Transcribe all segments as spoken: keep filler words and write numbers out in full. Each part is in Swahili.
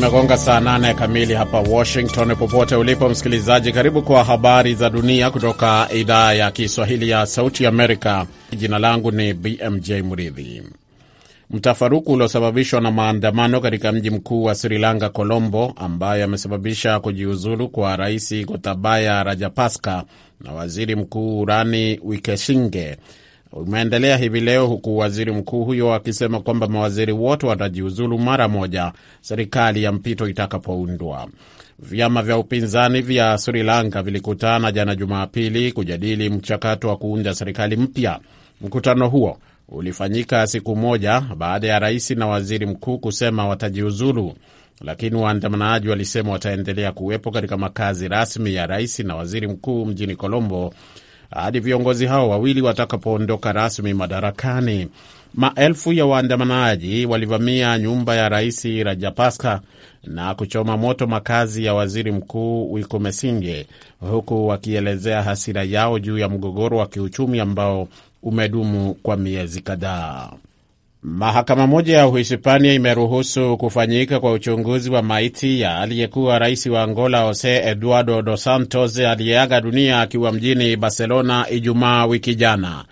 Zimegonga saa nane kamili hapa Washington. Popote ulipo msikilizaji, karibu kwa habari za dunia kutoka idhaa ya Kiswahili ya Sauti Amerika. Jina langu ni B M J Mridhi. Mtafaruku uliosababishwa na maandamano katika mji mkuu wa Sri Lanka, Colombo, ambayo yamesababisha kujiuzulu kwa Rais Gotabaya Rajapaksa na Waziri Mkuu Ranil Wickremesinghe umeendelea hivi leo, huku waziri mkuu huyo akisema kwamba mawaziri wote watajiuzulu mara moja serikali ya mpito itakapoundwa. Vyama vya upinzani vya Sri Lanka vilikutana jana Jumapili kujadili mchakato wa kuunda serikali mpya. Mkutano huo ulifanyika siku moja baada ya rais na waziri mkuu kusema watajiuzulu, lakini waandamanaji walisema wataendelea kuwepo katika makazi rasmi ya rais na waziri mkuu mjini Colombo hadi viongozi hao wawili watakapoondoka rasmi madarakani. Maelfu ya waandamanaji walivamia nyumba ya Rais Rajapaksa na kuchoma moto makazi ya waziri mkuu Wickremesinghe, huku wakielezea hasira yao juu ya mgogoro wa kiuchumi ambao umedumu kwa miezi kadhaa. Mahakama moja ya Uhispania imeruhusu kufanyika kwa uchunguzi wa maiti ya aliyekuwa rais wa Angola Jose Eduardo dos Santos aliyeaga dunia akiwa mjini Barcelona Ijumaa wiki jana.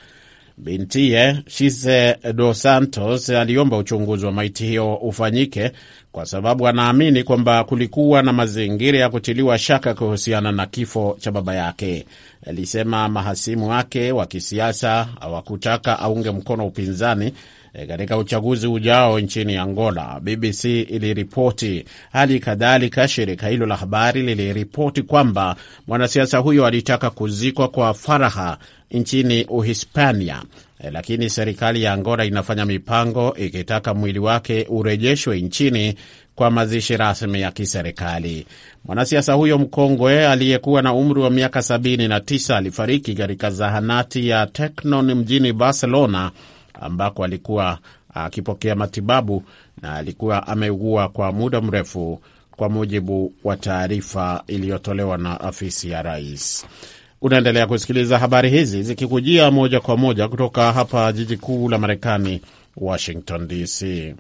Bintiye Xise dos Santos aliomba uchunguzi wa maiti hiyo ufanyike kwa sababu anaamini kwamba kulikuwa na mazingira ya kutiliwa shaka kuhusiana na kifo cha baba yake. Alisema mahasimu wake wa kisiasa hawakutaka aunge mkono upinzani katika uchaguzi ujao nchini Angola, B B C iliripoti. Hali kadhalika, shirika hilo la habari liliripoti kwamba mwanasiasa huyo alitaka kuzikwa kwa faraha nchini Uhispania, lakini serikali ya Angola inafanya mipango ikitaka mwili wake urejeshwe nchini kwa mazishi rasmi ya kiserikali. Mwanasiasa huyo mkongwe aliyekuwa na umri wa miaka sabini na tisa alifariki katika zahanati ya Teknon mjini Barcelona, ambako alikuwa akipokea matibabu na alikuwa ameugua kwa muda mrefu, kwa mujibu wa taarifa iliyotolewa na afisi ya rais. Unaendelea kusikiliza habari hizi zikikujia moja kwa moja kutoka hapa jiji kuu la Marekani, Washington D C.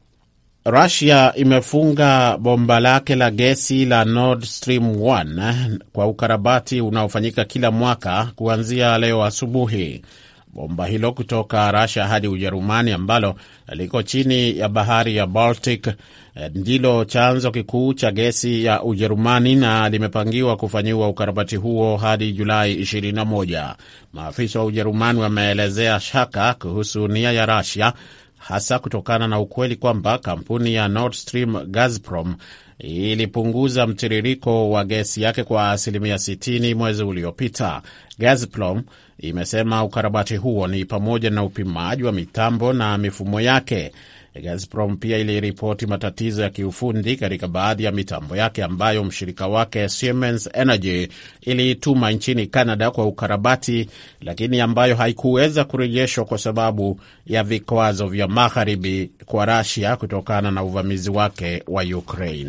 Russia imefunga bomba lake la gesi la Nord Stream moja kwa ukarabati unaofanyika kila mwaka kuanzia leo asubuhi. Bomba hilo kutoka Russia hadi Ujerumani, ambalo liko chini ya bahari ya Baltic, ndilo chanzo kikuu cha gesi ya Ujerumani na limepangiwa kufanyiwa ukarabati huo hadi Julai ishirini na moja. Maafisa wa Ujerumani wameelezea shaka kuhusu nia ya Russia, hasa kutokana na ukweli kwamba kampuni ya Nord Stream Gazprom ilipunguza mtiririko wa gesi yake kwa asilimia sitini mwezi uliopita. Gazprom imesema ukarabati huo ni pamoja na upimaji wa mitambo na mifumo yake. Gazprom pia iliripoti matatizo ya kiufundi katika baadhi ya mitambo yake ambayo mshirika wake Siemens Energy iliituma nchini Canada kwa ukarabati, lakini ambayo haikuweza kurejeshwa kwa sababu ya vikwazo vya magharibi kwa Russia kutokana na uvamizi wake wa Ukraine.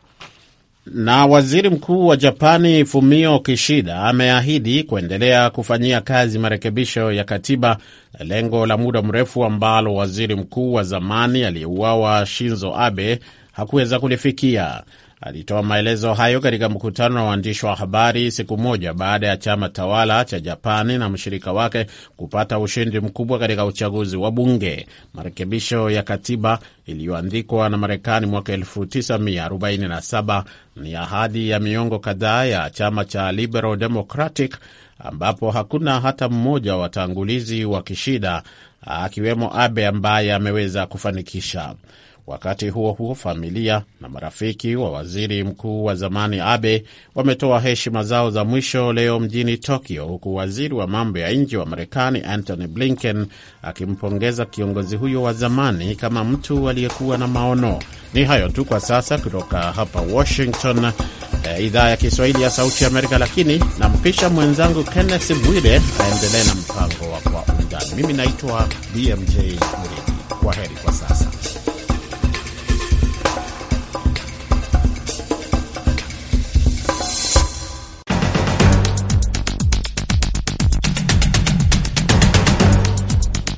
Na waziri mkuu wa Japani Fumio Kishida ameahidi kuendelea kufanyia kazi marekebisho ya katiba, lengo la muda mrefu ambalo waziri mkuu wa zamani aliyeuawa Shinzo Abe hakuweza kulifikia. Alitoa maelezo hayo katika mkutano na waandishi wa habari siku moja baada ya chama tawala cha Japani na mshirika wake kupata ushindi mkubwa katika uchaguzi wa bunge. Marekebisho ya katiba iliyoandikwa na Marekani mwaka elfu tisa mia arobaini na saba ni ahadi ya miongo kadhaa ya chama cha Liberal Democratic, ambapo hakuna hata mmoja wa watangulizi wa Kishida akiwemo Abe ambaye ameweza kufanikisha. Wakati huo huo, familia na marafiki wa waziri mkuu wa zamani Abe wametoa heshima zao za mwisho leo mjini Tokyo, huku waziri wa mambo ya nje wa Marekani Antony Blinken akimpongeza kiongozi huyo wa zamani kama mtu aliyekuwa na maono. Ni hayo tu kwa sasa kutoka hapa Washington, eh, idhaa ya Kiswahili ya Sauti ya Amerika, lakini nampisha mwenzangu Kenneth Bwire aendelee na mpango wa Kwa Undani. Mimi naitwa B M J Mridhi. Kwa heri kwa sasa.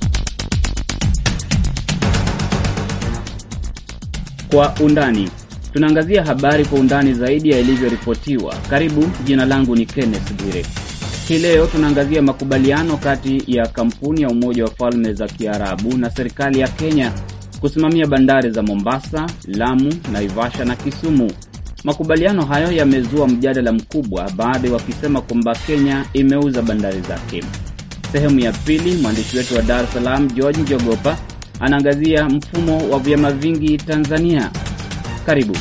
Kwa Undani. Tunaangazia habari kwa undani zaidi ya ilivyoripotiwa. Karibu, jina langu ni Kenneth Bwire. Hii leo tunaangazia makubaliano kati ya kampuni ya Umoja wa Falme za Kiarabu na serikali ya Kenya kusimamia bandari za Mombasa, Lamu, Naivasha na Kisumu. Makubaliano hayo yamezua mjadala mkubwa, baadhi wakisema kwamba Kenya imeuza bandari zake. Sehemu ya pili, mwandishi wetu wa Dar es Salaam George Njogopa anaangazia mfumo wa vyama vingi Tanzania. Karibu.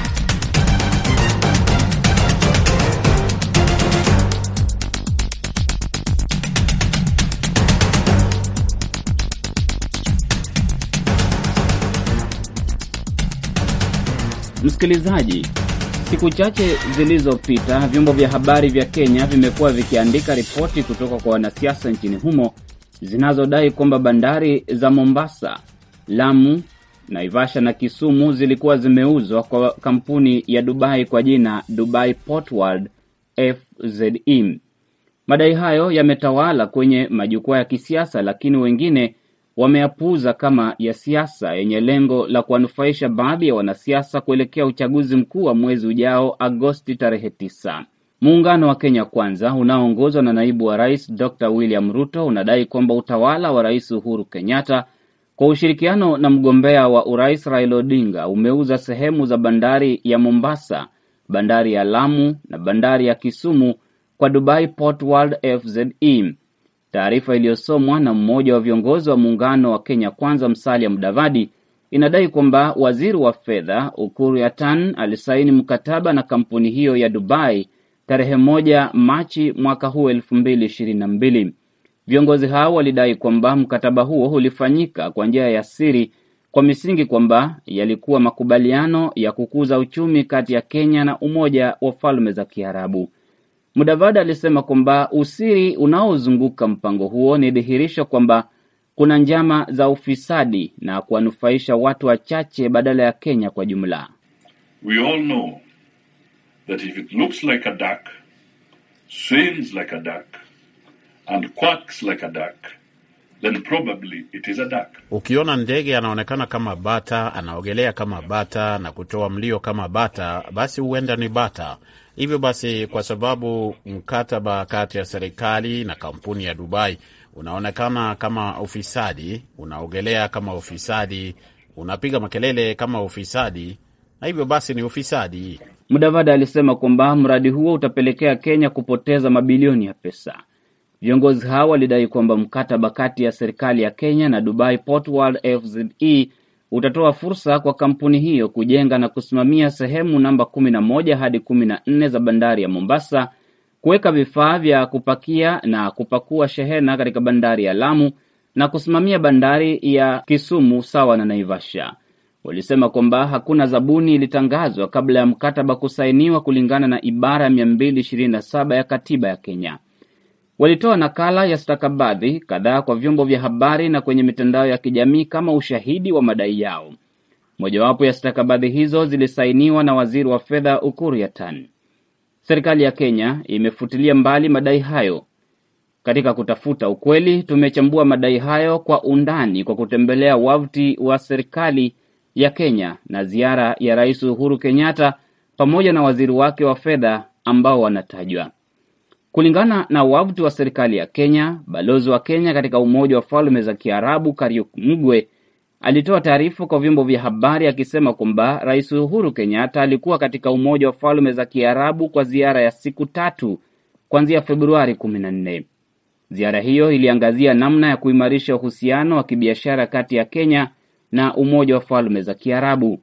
Msikilizaji, siku chache zilizopita vyombo vya habari vya Kenya vimekuwa vikiandika ripoti kutoka kwa wanasiasa nchini humo zinazodai kwamba bandari za Mombasa, Lamu, Naivasha na Kisumu zilikuwa zimeuzwa kwa kampuni ya Dubai kwa jina Dubai Port World F Z E. Madai hayo yametawala kwenye majukwaa ya kisiasa, lakini wengine wameyapuuza kama ya siasa yenye lengo la kuwanufaisha baadhi ya wanasiasa kuelekea uchaguzi mkuu wa mwezi ujao Agosti tarehe tisa. Muungano wa Kenya Kwanza unaoongozwa na naibu wa rais Doctor William Ruto unadai kwamba utawala wa Rais Uhuru Kenyatta kwa ushirikiano na mgombea wa urais Raila Odinga umeuza sehemu za bandari ya Mombasa, bandari ya Lamu na bandari ya Kisumu kwa Dubai Port World F Z E. Taarifa iliyosomwa na mmoja wa viongozi wa muungano wa Kenya Kwanza, Musalia Mudavadi, inadai kwamba waziri wa fedha Ukur Yatan alisaini mkataba na kampuni hiyo ya Dubai tarehe moja Machi mwaka huu elfu mbili ishirini na mbili. Viongozi hao walidai kwamba mkataba huo ulifanyika kwa njia ya siri kwa misingi kwamba yalikuwa makubaliano ya kukuza uchumi kati ya Kenya na Umoja wa Falme za Kiarabu. Mudavadi alisema kwamba usiri unaozunguka mpango huo ni dhihirisho kwamba kuna njama za ufisadi na kuwanufaisha watu wachache badala ya Kenya kwa jumla. We all know that if it looks like a duck, swims like a duck, and quacks like a duck, then probably it is a duck. Ukiona ndege anaonekana kama bata, anaogelea kama bata na kutoa mlio kama bata, basi huenda ni bata. Hivyo basi, kwa sababu mkataba kati ya serikali na kampuni ya Dubai unaonekana kama ufisadi, unaogelea kama ufisadi, unapiga makelele kama ufisadi, na hivyo basi ni ufisadi. Mudavadi alisema kwamba mradi huo utapelekea Kenya kupoteza mabilioni ya pesa. Viongozi hao walidai kwamba mkataba kati ya serikali ya Kenya na Dubai Port World F Z E utatoa fursa kwa kampuni hiyo kujenga na kusimamia sehemu namba kumi na moja hadi kumi na nne za bandari ya Mombasa, kuweka vifaa vya kupakia na kupakua shehena katika bandari ya Lamu na kusimamia bandari ya Kisumu sawa na Naivasha. Walisema kwamba hakuna zabuni ilitangazwa kabla ya mkataba kusainiwa kulingana na ibara mia mbili ishirini na saba ya katiba ya Kenya. Walitoa nakala ya stakabadhi kadhaa kwa vyombo vya habari na kwenye mitandao ya kijamii kama ushahidi wa madai yao. Mojawapo ya stakabadhi hizo zilisainiwa na waziri wa fedha Ukur Yatan. Serikali ya Kenya imefutilia mbali madai hayo. Katika kutafuta ukweli, tumechambua madai hayo kwa undani kwa kutembelea wavuti wa serikali ya Kenya na ziara ya Rais Uhuru Kenyatta pamoja na waziri wake wa fedha ambao wanatajwa. Kulingana na wavuti wa serikali ya Kenya, balozi wa Kenya katika Umoja wa Falme za Kiarabu Kariuki Mugwe alitoa taarifa kwa vyombo vya habari akisema kwamba Rais Uhuru Kenyatta alikuwa katika Umoja wa Falme za Kiarabu kwa ziara ya siku tatu kuanzia Februari kumi na nne. Ziara hiyo iliangazia namna ya kuimarisha uhusiano wa kibiashara kati ya Kenya na Umoja wa Falme za Kiarabu.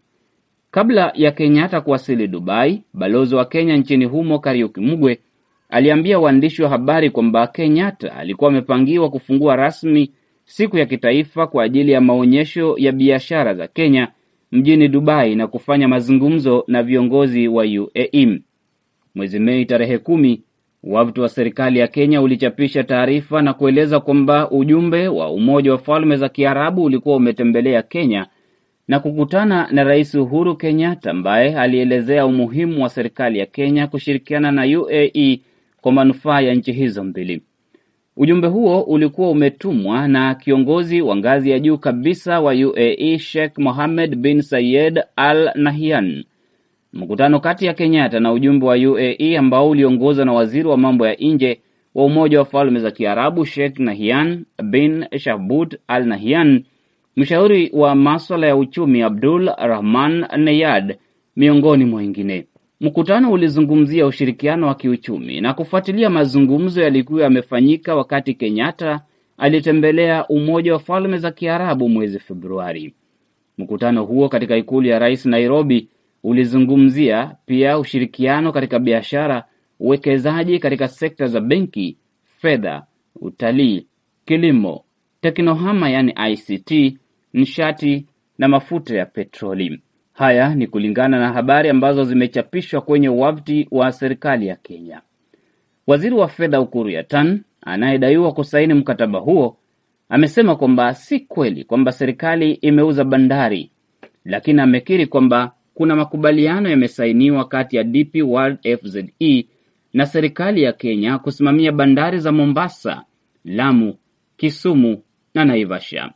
Kabla ya Kenyatta kuwasili Dubai, balozi wa Kenya nchini humo Kariuki Mugwe aliambia waandishi wa habari kwamba Kenyatta alikuwa amepangiwa kufungua rasmi siku ya kitaifa kwa ajili ya maonyesho ya biashara za Kenya mjini Dubai na kufanya mazungumzo na viongozi wa U A E. Mwezi Mei tarehe kumi, wavuti wa serikali ya Kenya ulichapisha taarifa na kueleza kwamba ujumbe wa Umoja wa Falme za Kiarabu ulikuwa umetembelea Kenya na kukutana na Rais Uhuru Kenyatta ambaye alielezea umuhimu wa serikali ya Kenya kushirikiana na U A E kwa manufaa ya nchi hizo mbili. Ujumbe huo ulikuwa umetumwa na kiongozi wa ngazi ya juu kabisa wa U A E Sheikh Mohammed bin Zayed Al Nahyan. Mkutano kati ya Kenyatta na ujumbe wa U A E ambao uliongozwa na waziri wa mambo ya nje wa Umoja wa Falme za Kiarabu Sheikh Nahyan bin Shahbut Al Nahyan, mshauri wa masuala ya uchumi Abdul Rahman Nayad, miongoni mwa wengine. Mkutano ulizungumzia ushirikiano wa kiuchumi na kufuatilia mazungumzo yalikuwa yamefanyika wakati Kenyatta alitembelea Umoja wa Falme za Kiarabu mwezi Februari. Mkutano huo katika ikulu ya Rais Nairobi ulizungumzia pia ushirikiano katika biashara, uwekezaji katika sekta za benki, fedha, utalii, kilimo, teknohama yani I C T, nishati na mafuta ya petroli. Haya ni kulingana na habari ambazo zimechapishwa kwenye wavuti wa serikali ya Kenya. Waziri wa fedha Ukur Yatani, anayedaiwa kusaini mkataba huo, amesema kwamba si kweli kwamba serikali imeuza bandari, lakini amekiri kwamba kuna makubaliano yamesainiwa kati ya D P World F Z E na serikali ya Kenya kusimamia bandari za Mombasa, Lamu, Kisumu na Naivasha.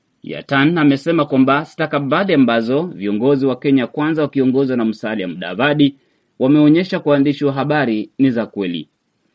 Yatani amesema kwamba stakabadhi ambazo viongozi wa Kenya Kwanza wakiongozwa na Musalia Mudavadi wameonyesha kwa waandishi wa habari ni za kweli.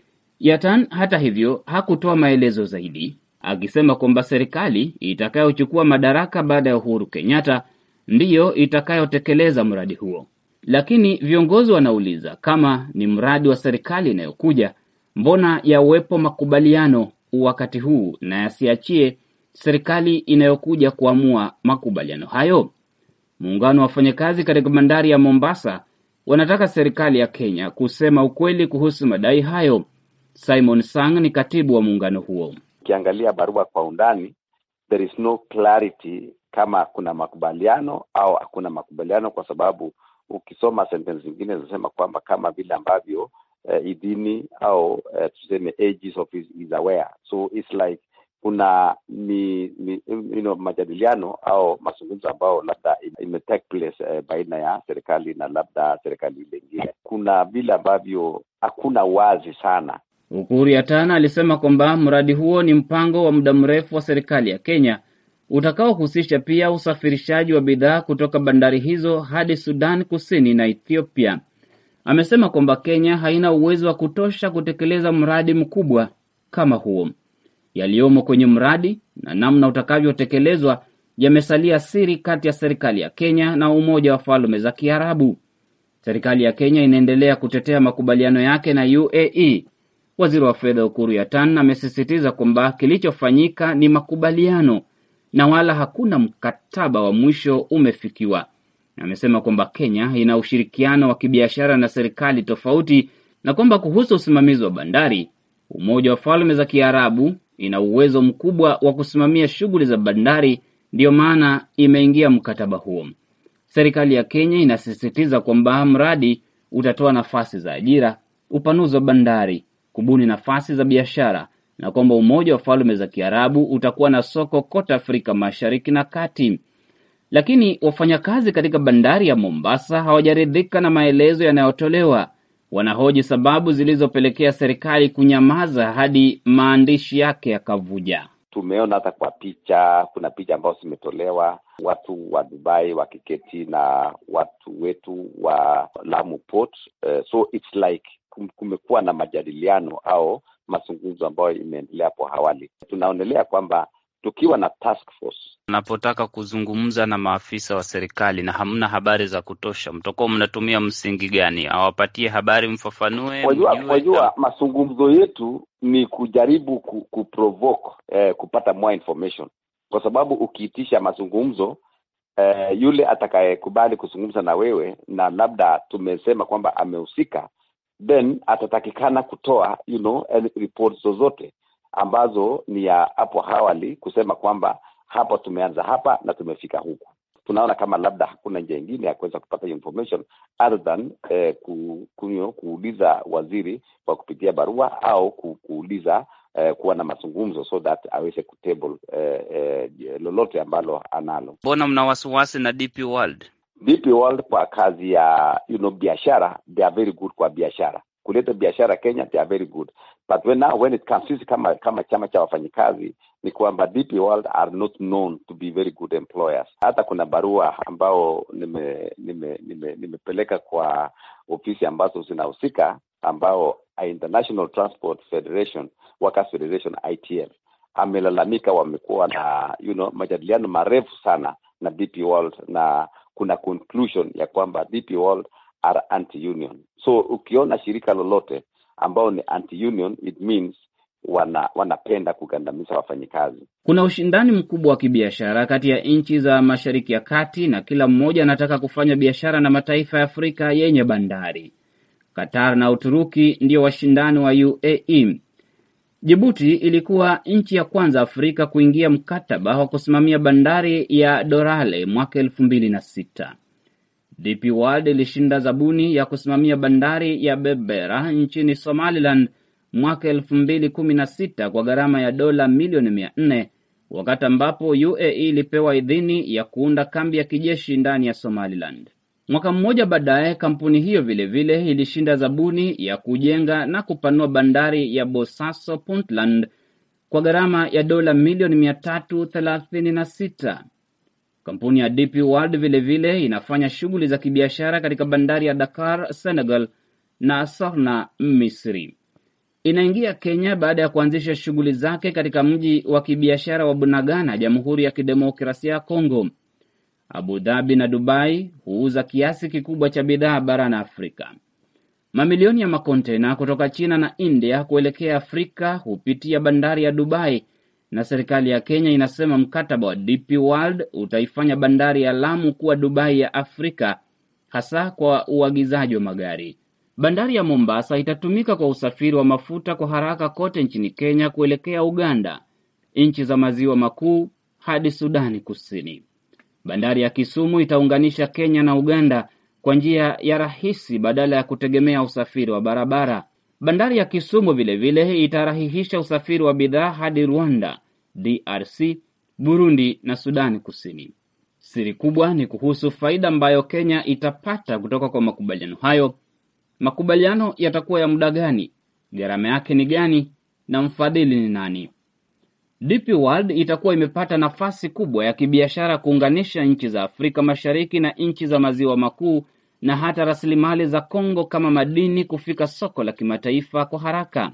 Yatani hata hivyo hakutoa maelezo zaidi, akisema kwamba serikali itakayochukua madaraka baada ya Uhuru Kenyatta ndiyo itakayotekeleza mradi huo. Lakini viongozi wanauliza kama ni mradi wa serikali inayokuja, mbona yawepo makubaliano wakati huu na yasiachie serikali inayokuja kuamua makubaliano hayo? Muungano wa wafanyakazi katika bandari ya Mombasa wanataka serikali ya Kenya kusema ukweli kuhusu madai hayo. Simon Sang ni katibu wa muungano huo. Ukiangalia barua kwa undani, there is no clarity kama kuna makubaliano au hakuna makubaliano, kwa sababu ukisoma sentence zingine zinasema kwamba kama vile ambavyo uh, idhini au uh, tuseme aegis office is aware. So it's like kuna ni, ni you know, majadiliano au mazungumzo ambao labda ime take place uh, baina ya serikali na labda serikali nyingine. Kuna vile ambavyo hakuna wazi sana. Ukur Yatani alisema kwamba mradi huo ni mpango wa muda mrefu wa serikali ya Kenya utakaohusisha pia usafirishaji wa bidhaa kutoka bandari hizo hadi Sudan Kusini na Ethiopia. Amesema kwamba Kenya haina uwezo wa kutosha kutekeleza mradi mkubwa kama huo. Yaliyomo kwenye mradi na namna utakavyotekelezwa yamesalia siri kati ya serikali ya Kenya na Umoja wa Falme za Kiarabu. Serikali ya Kenya inaendelea kutetea makubaliano yake na U A E. Waziri wa fedha Ukur Yatani amesisitiza kwamba kilichofanyika ni makubaliano na wala hakuna mkataba wa mwisho umefikiwa. Amesema kwamba Kenya ina ushirikiano wa kibiashara na serikali tofauti na kwamba kuhusu usimamizi wa bandari, Umoja wa Falme za Kiarabu ina uwezo mkubwa wa kusimamia shughuli za bandari, ndio maana imeingia mkataba huo. Serikali ya Kenya inasisitiza kwamba mradi utatoa nafasi za ajira, upanuzi wa bandari, kubuni nafasi za biashara na kwamba Umoja wa Falme za Kiarabu utakuwa na soko kote Afrika Mashariki na Kati. Lakini wafanyakazi katika bandari ya Mombasa hawajaridhika na maelezo yanayotolewa. Wanahoji sababu zilizopelekea serikali kunyamaza hadi maandishi yake yakavuja. Tumeona hata kwa picha, kuna picha ambazo zimetolewa, watu wa Dubai wakiketi na watu wetu wa Lamu Port. Uh, so it's like kumekuwa na majadiliano au mazungumzo ambayo imeendelea hapo awali. Tunaonelea kwamba tukiwa na task force, unapotaka kuzungumza na maafisa wa serikali na hamna habari za kutosha, mtoko mnatumia msingi gani? Awapatie habari, mfafanue. Wajua, wajua mazungumzo yetu ni kujaribu ku, ku provoke eh, kupata more information, kwa sababu ukiitisha mazungumzo eh, yule atakayekubali kuzungumza na wewe na labda tumesema kwamba amehusika, then atatakikana kutoa you know reports zozote ambazo ni ya hapo awali, kusema kwamba hapa tumeanza hapa na tumefika huku. Tunaona kama labda hakuna njia nyingine ya kuweza kupata information other than eh, ku, ku, kuuliza waziri kwa kupitia barua au ku, kuuliza eh, kuwa na mazungumzo so that aweze kutable eh, eh, lolote ambalo analo. Mbona mna wasiwasi na D P World? D P World kwa kazi ya you know biashara, they are very good kwa biashara. Kuleta biashara Kenya, they are very good. But when now when it comes sisi kama kama chama cha wafanyikazi ni kwamba D P World are not known to be very good employers. Hata kuna barua ambao nime nime nime nimepeleka kwa ofisi ambazo zinahusika ambao International Transport Federation, Workers Federation I T F, amelalamika wamekuwa na you know majadiliano marefu sana na D P World, na kuna conclusion ya kwamba D P World are anti-union. So ukiona shirika lolote ambao ni anti-union, it means wana wanapenda kugandamiza wafanyikazi. Kuna ushindani mkubwa wa kibiashara kati ya nchi za Mashariki ya Kati, na kila mmoja anataka kufanya biashara na mataifa ya Afrika yenye bandari. Qatar na Uturuki ndio washindani wa U A E. Djibouti ilikuwa nchi ya kwanza Afrika kuingia mkataba wa kusimamia bandari ya Dorale mwaka elfu mbili na sita. D P World ilishinda zabuni ya kusimamia bandari ya Berbera nchini Somaliland mwaka elfu mbili kumi na sita kwa gharama ya dola milioni mia nne, wakati ambapo U A E ilipewa idhini ya kuunda kambi ya kijeshi ndani ya Somaliland. Mwaka mmoja baadaye, kampuni hiyo vile vile ilishinda zabuni ya kujenga na kupanua bandari ya Bosaso Puntland kwa gharama ya dola milioni mia tatu thelathini na sita. Kampuni ya D P World vile vile inafanya shughuli za kibiashara katika bandari ya Dakar, Senegal, na Sorna, Misri. Inaingia Kenya baada ya kuanzisha shughuli zake katika mji wa kibiashara wa Bunagana, Jamhuri ya Kidemokrasia ya Kongo. Abu Dhabi na Dubai huuza kiasi kikubwa cha bidhaa barani Afrika. Mamilioni ya makontena kutoka China na India kuelekea Afrika hupitia bandari ya Dubai, na serikali ya Kenya inasema mkataba wa D P World utaifanya bandari ya Lamu kuwa Dubai ya Afrika, hasa kwa uagizaji wa magari. Bandari ya Mombasa itatumika kwa usafiri wa mafuta kwa haraka kote nchini Kenya kuelekea Uganda, nchi za maziwa makuu hadi Sudani Kusini. Bandari ya Kisumu itaunganisha Kenya na Uganda kwa njia ya rahisi badala ya kutegemea usafiri wa barabara. Bandari ya Kisumu vile vile itarahihisha usafiri wa bidhaa hadi Rwanda, D R C, Burundi na Sudani Kusini. Siri kubwa ni kuhusu faida ambayo Kenya itapata kutoka kwa makubaliano hayo. Makubaliano yatakuwa ya muda gani? Gharama yake ni gani? Na mfadhili ni nani? D P World itakuwa imepata nafasi kubwa ya kibiashara kuunganisha nchi za Afrika Mashariki na nchi za maziwa makuu, na hata rasilimali za Kongo kama madini kufika soko la kimataifa kwa haraka.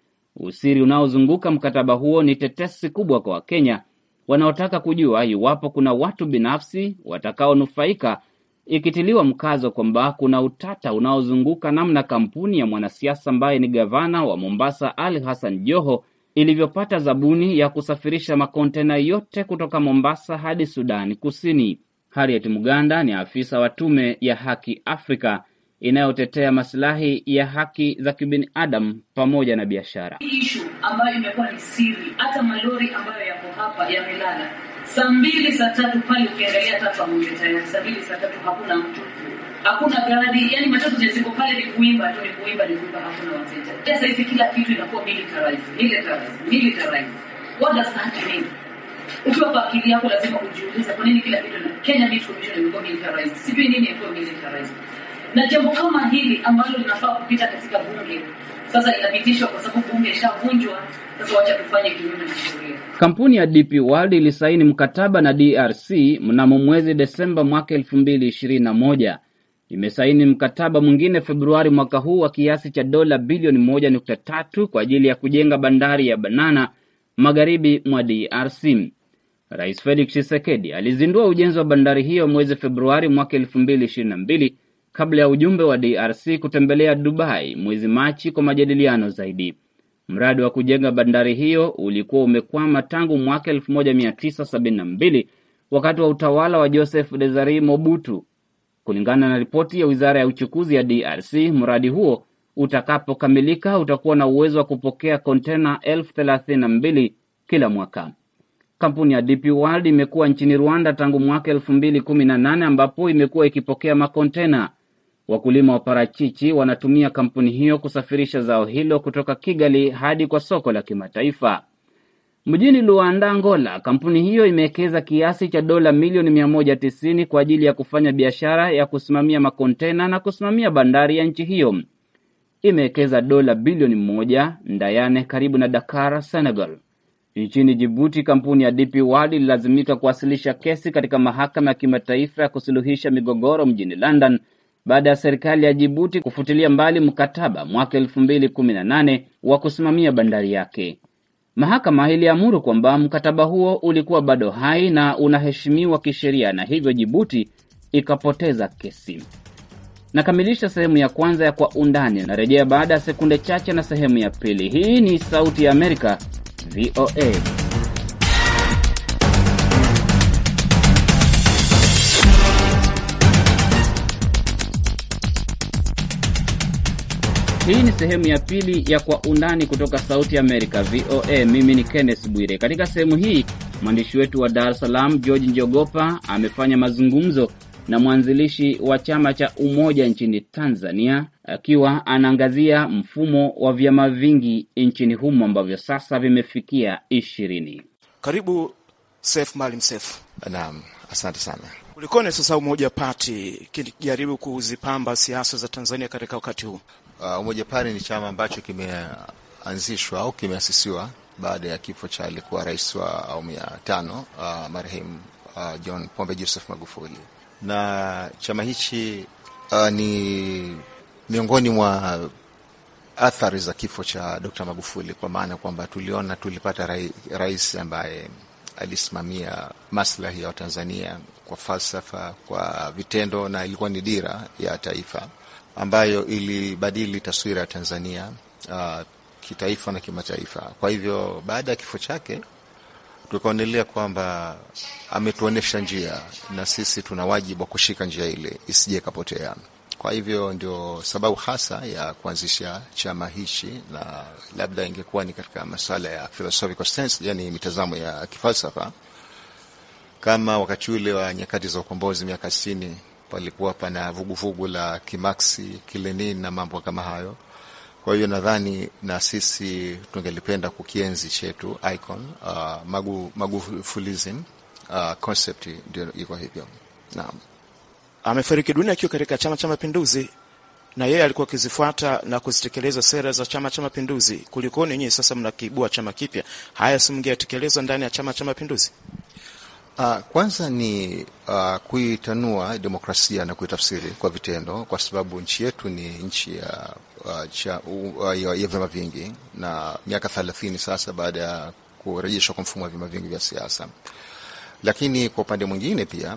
Usiri unaozunguka mkataba huo ni tetesi kubwa kwa Wakenya wanaotaka kujua iwapo kuna watu binafsi watakaonufaika, ikitiliwa mkazo kwamba kuna utata unaozunguka namna kampuni ya mwanasiasa ambaye ni gavana wa Mombasa Ali Hassan Joho ilivyopata zabuni ya kusafirisha makontena yote kutoka Mombasa hadi Sudani Kusini. Harriet Muganda ni afisa wa tume ya Haki Afrika inayotetea maslahi ya haki za kibinadamu pamoja na biashara. Issue ambayo imekuwa ni siri, hata malori ambayo yako hapa yamelala saa mbili saa tatu pale, ukiangalia hata pamoja tayari saa mbili saa tatu hakuna mtu, hakuna gari, yani matatu ziko pale ni kuimba tu, ni kuimba ni kuimba, hakuna wateja. Sasa hivi kila kitu inakuwa militarized, militarized, militarized. What does that mean? Ukiwa kwa akili yako lazima ujiulize kwa nini kila kitu na Kenya Beach Commission imekuwa militarized? Sijui nini imekuwa militarized. Na jambo kama hili ambalo linafaa kupita katika bunge sasa inapitishwa kwa sababu bunge ishavunjwa. Sasa wacha tufanye kinyume na sheria. Kampuni ya D P World ilisaini mkataba na D R C mnamo mwezi Desemba mwaka elfu mbili ishirini na moja. Imesaini mkataba mwingine Februari mwaka huu wa kiasi cha dola bilioni moja nukta tatu kwa ajili ya kujenga bandari ya Banana magharibi mwa D R C. Rais Felix Tshisekedi alizindua ujenzi wa bandari hiyo mwezi Februari mwaka elfu mbili ishirini na mbili kabla ya ujumbe wa D R C kutembelea Dubai mwezi Machi kwa majadiliano zaidi. Mradi wa kujenga bandari hiyo ulikuwa umekwama tangu mwaka elfu moja mia tisa sabini na mbili wakati wa utawala wa Joseph Désiré Mobutu. Kulingana na ripoti ya Wizara ya Uchukuzi ya D R C, mradi huo utakapokamilika utakuwa na uwezo wa kupokea kontena elfu thelathini na mbili kila mwaka. Kampuni ya D P World imekuwa nchini Rwanda tangu mwaka elfu mbili kumi na nane ambapo imekuwa ikipokea makontena. Wakulima wa parachichi wanatumia kampuni hiyo kusafirisha zao hilo kutoka Kigali hadi kwa soko la kimataifa. Mjini Luanda, Angola, kampuni hiyo imewekeza kiasi cha dola milioni mia moja tisini kwa ajili ya kufanya biashara ya kusimamia makontena na kusimamia bandari ya nchi hiyo. imewekeza dola bilioni moja Ndayane karibu na Dakar, Senegal. Nchini Djibouti, kampuni ya D P World ililazimika kuwasilisha kesi katika mahakama ya kimataifa ya kusuluhisha migogoro mjini London baada ya serikali ya Djibouti kufutilia mbali mkataba mwaka elfu mbili kumi na nane wa kusimamia bandari yake. Mahakama iliamuru kwamba mkataba huo ulikuwa bado hai na unaheshimiwa kisheria, na hivyo Djibouti ikapoteza kesi. Nakamilisha sehemu ya kwanza ya Kwa Undani, na rejea baada ya sekunde chache na sehemu ya pili. Hii ni Sauti ya Amerika, V O A. Hii ni sehemu ya pili ya Kwa Undani kutoka Sauti ya Amerika, V O A. Mimi ni Kenneth Bwire. Katika sehemu hii, mwandishi wetu wa Dar es Salaam George Njogopa amefanya mazungumzo na mwanzilishi wa chama cha Umoja nchini Tanzania, akiwa anaangazia mfumo wa vyama vingi nchini humo ambavyo sasa vimefikia ishirini. Karibu Seif Maalim Seif. Naam, asante sana. Kulikoni sasa Umoja Party kijaribu kuzipamba siasa za Tanzania katika wakati huu? Uh, Umoja Party ni chama ambacho kimeanzishwa au kimeasisiwa baada ya kifo cha alikuwa rais wa awamu ya tano uh, marehemu uh, John Pombe Joseph Magufuli. Na chama hichi uh, ni miongoni mwa athari za kifo cha Dokta Magufuli, kwa maana kwamba tuliona tulipata rai, rais ambaye alisimamia maslahi ya Watanzania kwa falsafa, kwa vitendo, na ilikuwa ni dira ya taifa ambayo ilibadili taswira ya Tanzania uh, kitaifa na kimataifa. Kwa hivyo baada ya kifo chake tukaonelea kwamba ametuonesha njia, na sisi tuna wajibu wa kushika njia ile isije kapotea. Kwa hivyo ndio sababu hasa ya kuanzisha chama hichi, na labda ingekuwa ni katika masuala ya philosophical stance, yani mitazamo ya kifalsafa, kama wakati ule wa nyakati za ukombozi miaka sitini palikuwa pana vuguvugu la Kimaksi, Kilenin na mambo kama hayo. Kwa hiyo nadhani na sisi tungelipenda kukienzi chetu icon uh, magu Magufulism uh, concept ndio iko hivyo. Naam. Amefariki dunia akiwa katika Chama cha Mapinduzi, na yeye alikuwa akizifuata na kuzitekeleza sera za Chama cha Mapinduzi. Kulikoni nyinyi sasa mnakiibua chama kipya? Haya simngeatekeleza ndani ya Chama cha Mapinduzi? Uh, kwanza ni uh, kuitanua demokrasia na kuitafsiri kwa vitendo, kwa sababu nchi yetu ni nchi ya uh, cha, uh, ya vyama vingi, na miaka thelathini sasa baada ya kurejeshwa kwa mfumo wa vyama vingi vya siasa. Lakini kwa upande mwingine pia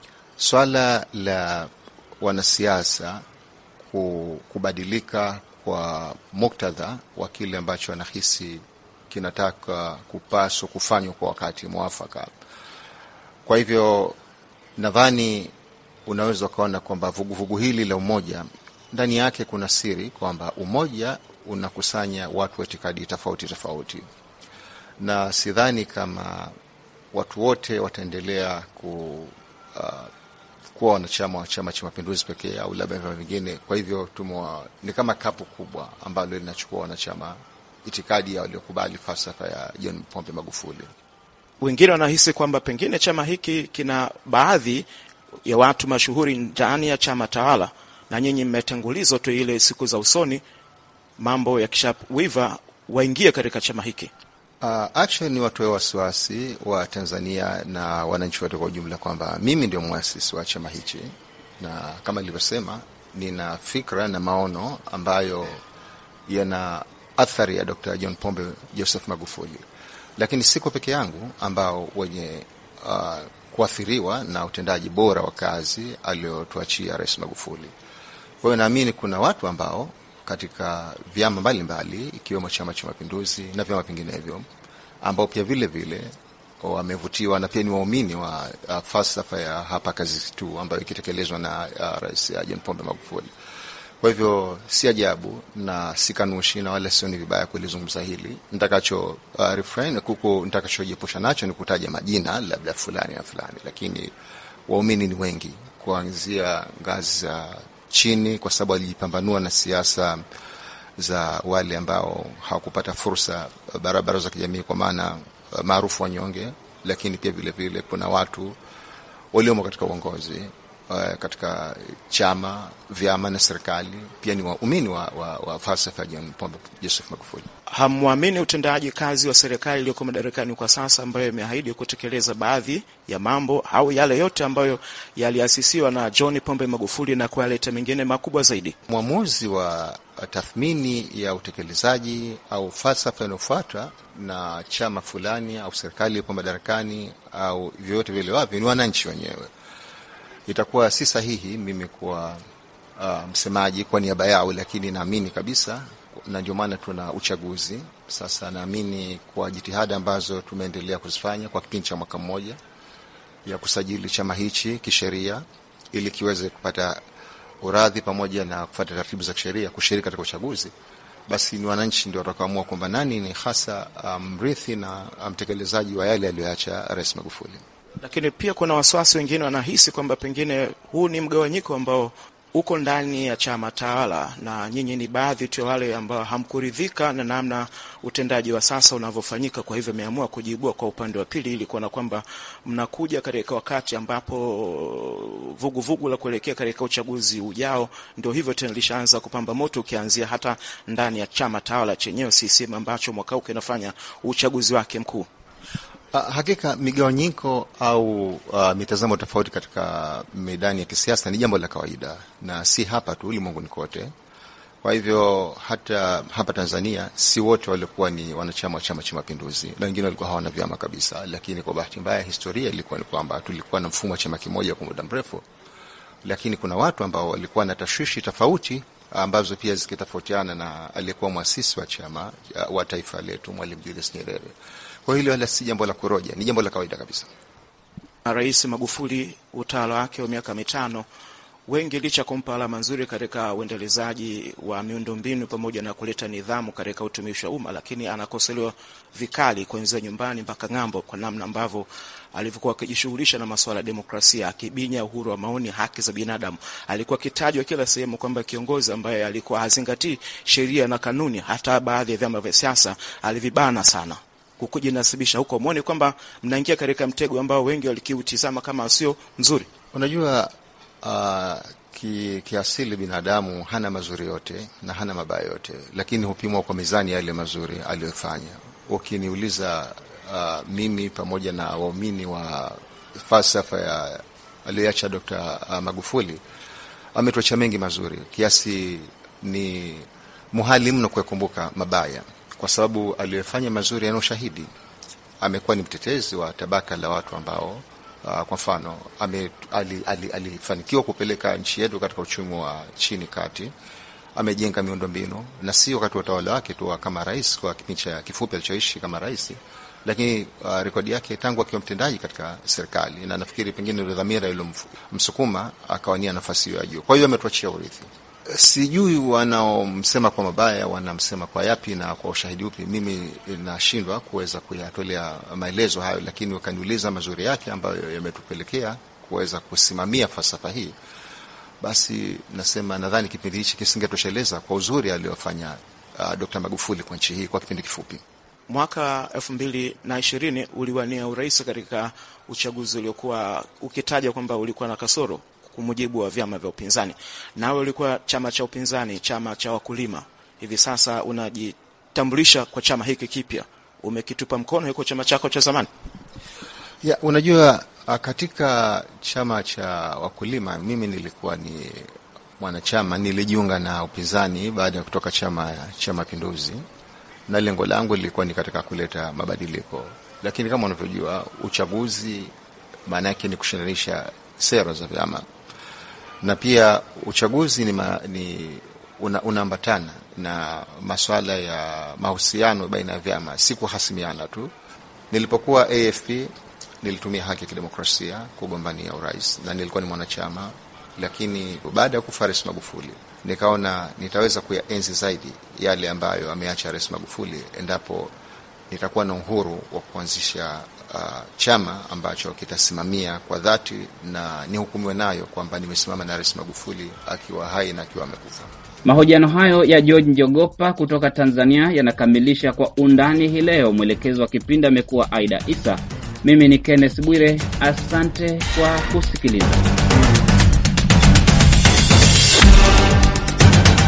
swala la wanasiasa kubadilika kwa muktadha wa kile ambacho anahisi kinataka kupaswa kufanywa kwa wakati mwafaka. Kwa hivyo nadhani unaweza kuona kwamba vuguvugu hili la umoja ndani yake kuna siri kwamba umoja unakusanya watu wa itikadi tofauti tofauti, na sidhani kama watu wote wataendelea ku uh, kuwa wanachama wa Chama cha Mapinduzi pekee au labda vyama vingine. Kwa hivyo tumwa ni kama kapu kubwa ambalo linachukua wanachama itikadi ya waliokubali falsafa ya John Pombe Magufuli. Wengine wanahisi kwamba pengine chama hiki kina baadhi ya watu mashuhuri ndani ya chama tawala, na nyinyi mmetangulizwa tu ile siku za usoni mambo yakishawiva waingie katika chama hiki. Uh, actually ni watu wa wasiwasi wa Tanzania na wananchi wote kwa ujumla kwamba mimi ndio muasisi wa chama hichi, na kama nilivyosema nina fikra na maono ambayo yana athari ya Doctor John Pombe Joseph Magufuli. Lakini siko peke yangu ambao wenye uh, kuathiriwa na utendaji bora wa kazi aliotuachia Rais Magufuli. Kwa hiyo naamini kuna watu ambao katika vyama mbalimbali ikiwemo Chama cha Mapinduzi na vyama vinginevyo ambao pia vile vile wamevutiwa na pia ni waumini wa uh, falsafa ya hapa kazi tu ambayo ikitekelezwa na uh, Rais John Pombe Magufuli. Kwa hivyo si ajabu na sikanushi na wala sioni vibaya kulizungumza hili. Nitakacho uh, refrain kuko nitakachojepusha nacho ni kutaja majina labda fulani na fulani, lakini waumini ni wengi kuanzia ngazi za chini, kwa sababu alijipambanua na siasa za wale ambao hawakupata fursa barabara za kijamii, kwa maana uh, maarufu wanyonge. Lakini pia vile vile kuna watu waliomo katika uongozi uh, katika chama, vyama na serikali, pia ni waumini wa, wa, wa falsafa ya John Pombe Joseph Magufuli. Hamwamini utendaji kazi wa serikali iliyoko madarakani kwa sasa, ambayo imeahidi kutekeleza baadhi ya mambo au yale yote ambayo yaliasisiwa na John Pombe Magufuli na kuleta mengine makubwa zaidi? Mwamuzi wa tathmini ya utekelezaji au falsafa inayofuata na chama fulani au serikali iliyo madarakani au vyote vile wapi ni wananchi wenyewe. Itakuwa si sahihi mimi kuwa uh, msemaji kwa niaba yao, lakini naamini kabisa, na ndio maana tuna uchaguzi sasa. Naamini kwa jitihada ambazo tumeendelea kuzifanya kwa kipindi cha mwaka mmoja ya kusajili chama hichi kisheria ili kiweze kupata uradhi pamoja na kufuata taratibu za kisheria kushiriki katika uchaguzi, basi ni wananchi ndio watakaoamua kwamba nani ni hasa mrithi um, na mtekelezaji um, wa yale aliyoacha Rais Magufuli. Lakini pia kuna wasiwasi wengine wanahisi kwamba pengine huu ni mgawanyiko ambao uko ndani ya chama tawala, na nyinyi ni baadhi tu wale ambao hamkuridhika na namna utendaji wa sasa unavyofanyika. Kwa hivyo meamua kujibua kwa upande wa pili, ili kuona kwamba mnakuja katika wakati ambapo vuguvugu vugu la kuelekea katika uchaguzi ujao ndio hivyo tena lishaanza kupamba moto, ukianzia hata ndani ya chama tawala chenyewe C C M ambacho mwaka huu kinafanya uchaguzi wake mkuu. Uh, hakika migawanyiko au uh, mitazamo tofauti katika medani ya kisiasa ni jambo la kawaida, na si hapa tu, ulimwenguni kote. Kwa hivyo hata hapa Tanzania si wote walikuwa ni wanachama wa Chama cha Mapinduzi, na wengine walikuwa hawana vyama kabisa. Lakini kwa bahati mbaya historia ilikuwa ni kwamba tulikuwa na mfumo wa chama kimoja kwa muda mrefu, lakini kuna watu ambao walikuwa na tashwishi tofauti ambazo pia zikitofautiana na aliyekuwa muasisi wa chama wa taifa letu, Mwalimu Julius Nyerere. Kwa hilo wala si jambo la kuroja, ni jambo la kawaida kabisa. Rais Magufuli utawala wake wa miaka mitano, wengi licha kumpa alama nzuri katika uendelezaji wa miundombinu pamoja na kuleta nidhamu katika utumishi wa umma, lakini anakosolewa vikali kuanzia nyumbani mpaka ng'ambo kwa namna ambavyo alivyokuwa akijishughulisha na masuala ya demokrasia, akibinya uhuru wa maoni, haki za binadamu. Alikuwa kitajwa kila sehemu kwamba kiongozi ambaye alikuwa hazingatii sheria na kanuni. Hata baadhi ya vyama vya siasa alivibana sana kukujinasibisha huko. Muone kwamba mnaingia katika mtego ambao wengi walikiutizama kama sio mzuri. Unajua uh, ki, kiasili binadamu hana mazuri yote na hana mabaya yote, lakini hupimwa kwa mizani yale mazuri aliyofanya. Ukiniuliza uh, mimi pamoja na waumini wa falsafa ya aliyoacha Dokta Magufuli, ametuacha mengi mazuri kiasi ni muhali mno kukumbuka mabaya, kwa sababu aliyofanya mazuri yana ushahidi. Amekuwa ni mtetezi wa tabaka la watu ambao uh, kwa mfano alifanikiwa ali, ali kupeleka nchi yetu katika uchumi wa chini kati. Amejenga miundombinu, na sio wakati wa utawala wake tu kama rais kwa kipindi cha kifupi alichoishi kama rais, lakini uh, rekodi yake tangu akiwa mtendaji katika serikali, na nafikiri pengine ile dhamira ile msukuma akawania nafasi hiyo ya juu. Kwa hiyo ametuachia urithi. Sijui wanaomsema kwa mabaya wanamsema kwa yapi na kwa ushahidi upi. Mimi nashindwa kuweza kuyatolea maelezo hayo, lakini wakaniuliza mazuri yake ambayo yametupelekea kuweza kusimamia falsafa hii, basi nasema nadhani kipindi hichi kisingetosheleza kwa uzuri aliyofanya uh, Dokta Magufuli kwa nchi hii kwa kipindi kifupi. Mwaka elfu mbili na ishirini uliwania urais katika uchaguzi uliokuwa ukitaja kwamba ulikuwa na kasoro kwa mujibu wa vyama vya upinzani. Nawe ulikuwa chama cha upinzani, chama cha wakulima. Hivi sasa unajitambulisha kwa chama hiki kipya. Umekitupa mkono yuko chama chako cha zamani? Ya, unajua katika chama cha wakulima mimi nilikuwa ni mwanachama, nilijiunga na upinzani baada ya kutoka chama cha Mapinduzi, na lengo langu lilikuwa ni katika kuleta mabadiliko. Lakini kama unavyojua uchaguzi maana yake ni kushindanisha sera za vyama, na pia uchaguzi ni, ma, ni una, unaambatana na masuala ya mahusiano baina ya vyama, si kuhasimiana tu. Nilipokuwa A F P nilitumia haki ya kidemokrasia kugombania urais na nilikuwa ni mwanachama, lakini baada ya kufa Rais Magufuli nikaona nitaweza kuyaenzi zaidi yale ambayo ameacha Rais Magufuli endapo nitakuwa na uhuru wa kuanzisha uh, chama ambacho kitasimamia kwa dhati na nihukumiwe nayo kwamba nimesimama na Rais Magufuli akiwa hai na akiwa amekufa. Mahojiano hayo ya George Njogopa kutoka Tanzania yanakamilisha Kwa Undani hii leo. Mwelekezi wa kipindi amekuwa Aida Isa. Mimi ni Kenneth Bwire. Asante kwa kusikiliza.